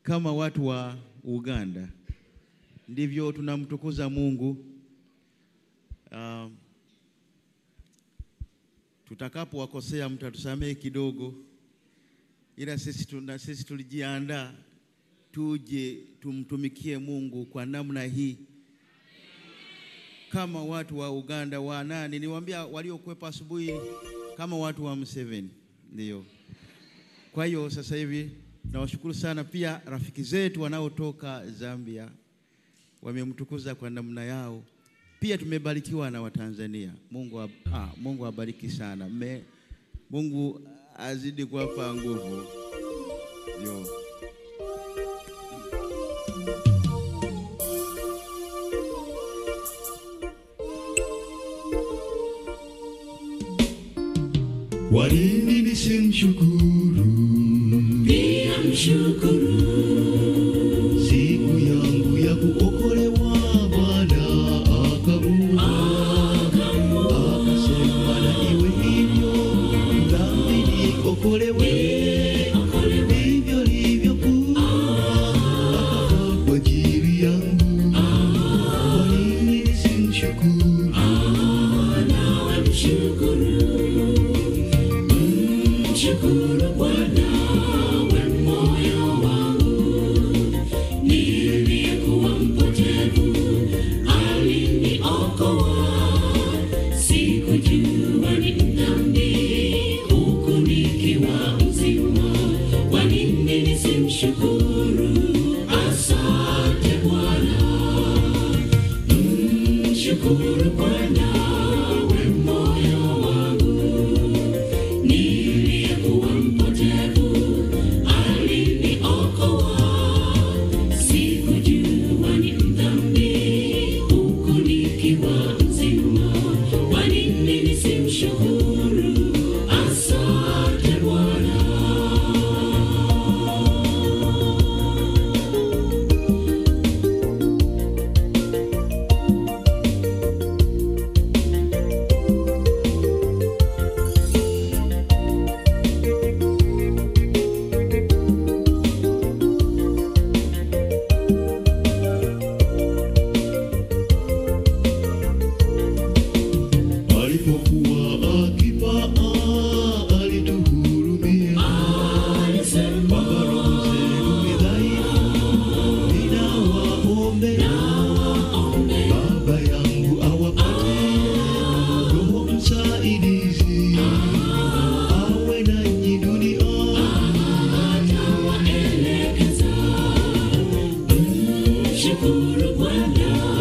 kama watu wa Uganda ndivyo tunamtukuza Mungu. Tutakapo wakosea mtatusamehe kidogo, ila sisi tulijiandaa tuje tumtumikie Mungu kwa namna hii kama watu wa Uganda wa nani, niwaambia waliokwepa asubuhi kama watu wa Museveni. Ndio. Kwa hiyo sasa hivi nawashukuru sana pia rafiki zetu wanaotoka Zambia, wamemtukuza kwa namna yao. Pia tumebarikiwa na Watanzania. Mungu abariki sana. Mungu azidi kuwapa nguvu. Yo. Walini nisimshukuru, pia mshukuru. Siku yangu ya kuokolewa Bwana akasema na iwe hivyo, dhambi niokolewe, hivyo livyokuwa kwa ajili yangu. Walini nisimshukuru, nawe mshukuru. Mshukuru Bwana we moyo wangu, niliyekuwa mpotevu aliniokoa. Sikujua ni dhambi huku nikiwa mzima. Kwa nini nisimshukuru? Asante Bwana. Mshukuru Bwana we moyo wangu, niliyekuwa mpotevu aliniokoa. Sikujua ni dhambi huku nikiwa mzima. Kwa nini nisimshukuru? Asante Bwana. alipokuwa akipaa alituhurumia. Alisema Roho zenu ni dhaifu, ninawaombea. Baba yangu awapate Roho msaidizi, awe nanyi duniani. atawaelekeza. Mshukuru Bwana